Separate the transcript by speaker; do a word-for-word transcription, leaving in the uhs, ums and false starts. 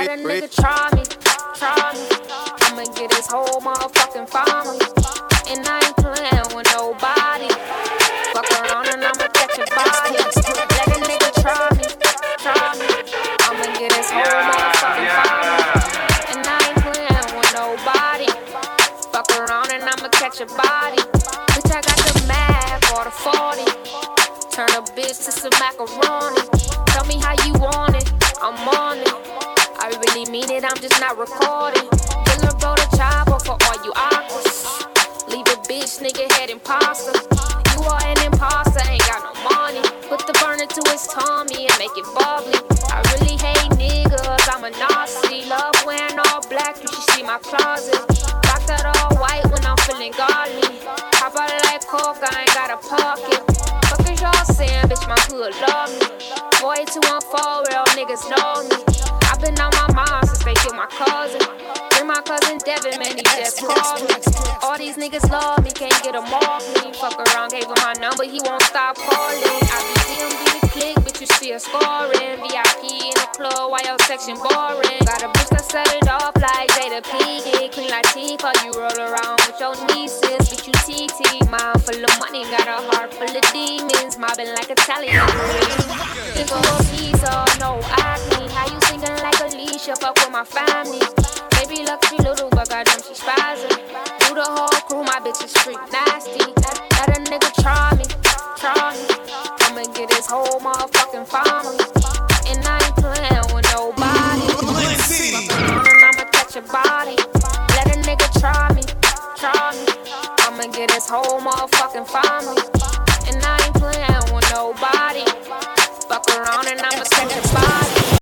Speaker 1: Let a nigga try me, try me. I'ma get his whole motherfucking family. And I ain't playing with nobody. Fuck around and I'ma catch a body. Let a nigga try me, try me. I'ma get his whole motherfucking family. And I ain't playing with nobody. Fuck around and I'ma catch a body. Bitch, I got the Mac or the forty. Turn a bitch to some macaroni. Tell me how you want it, I'm on it. I really mean it, I'm just not recording. Killer bro the chopper for all you aquas. Leave a bitch, nigga head imposter. You are an imposter, ain't got no money. Put the burner to his tummy and make it bubbly. I really hate niggas, I'm a Nazi. Love wearing all black, you should see my closet. Rock that all white when I'm feeling godly. Hop out like coke, I ain't got a pocket. Fuck is y'all saying, bitch, my hood love me. Boy, two one four, real niggas know me. I've been on my mind since they killed my cousin. Bring my cousin Devin, man, he just called me. All these niggas love me, can't get them off me. Fuck around, gave him my number, he won't stop calling. I be D M B the click, bitch, you see her scoring. V I P in the club, why your section boring? Got a bitch that set it off like Jada Pinkett. Clean like Tifa, you roll around with your nieces. Bitch, you T T, mind full of money, got a heart full of demons. Mobbing like Italian. Think of a pizza, no acne. How you singing like Alicia, fuck with my family. Baby lucky little, but goddamn she spazzing. Do the whole crew, my bitch is street nasty. Let, let a nigga try me, try me. I'ma get his whole motherfucking family. And I ain't playing with nobody. Fuck around and I'ma catch a body. Let a nigga try me, try me. I'ma get his whole motherfucking family. And I ain't playing with nobody. Fuck around and I'ma catch a body.